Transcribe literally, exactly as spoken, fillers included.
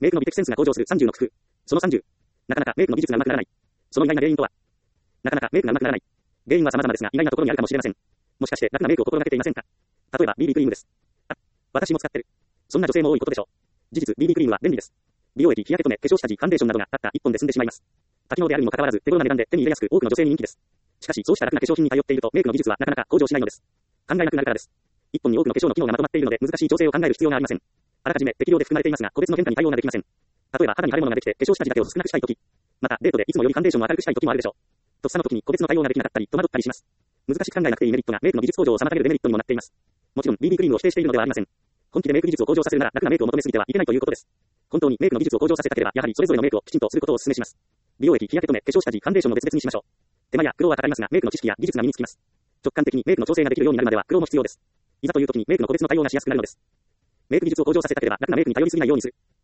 メイクの美的センスが向上するさんじゅうの工夫。そのさんじゅう。なかなかメイクの技術が上手くならない。その意外な原因とは。なかなかメイクが上手くならない。原因は様々ですが、意外なところにあるかもしれません。もしかして楽なメイクを心がけていませんか？例えば ビービー クリームです。あ、私も使ってる。そんな女性も多いことでしょう。事実 ビービー クリームは便利です。美容液、日焼け止め、化粧下地、ファンデーションなどがたったいっぽんで済んでしまいます。多機能であるにもかかわらず手頃な値段で手に入れやすく多くの女性に人気です。しかしそうした楽な化粧品に頼っているとメイクの技術はなかなか向上しないのです。考えなくなるからです。一本に多くの化粧の機能がまとまっているので難しい調整を考える必要がありません。あらかじめ適量で含まれていますが個別の変化に対応ができません。例えば肌に腫れ物ができて化粧下地だけを少なくしたいとき、またデートでいつもよりファンデーションを明るくしたいときもあるでしょう。とっさの時に個別の対応ができなかったり戸惑ったりします。難しく考えなくていいメリットがメイクの技術向上を妨げるデメリットにもなっています。もちろん ビービー クリームを否定しているのではありません。本気でメイク技術を向上させるなら楽なメイクを求めすぎてはいけないということです。本当にメイクの技術を向上させたければやはりそれぞれのメイクをきちんとすることをお勧めします。美容液、日焼け止め、化粧下地、ファンデーションも別々にしましょう。手間や苦労はかかりますがメイクの知識や技術が身につきます。直感的にメイクの調整ができるようになるまでは苦労も必要です。いざという時にメイクの個別の対応がしやすくなるのです。メイク技術を向上させたければ楽なメイクに頼りすぎないようにする。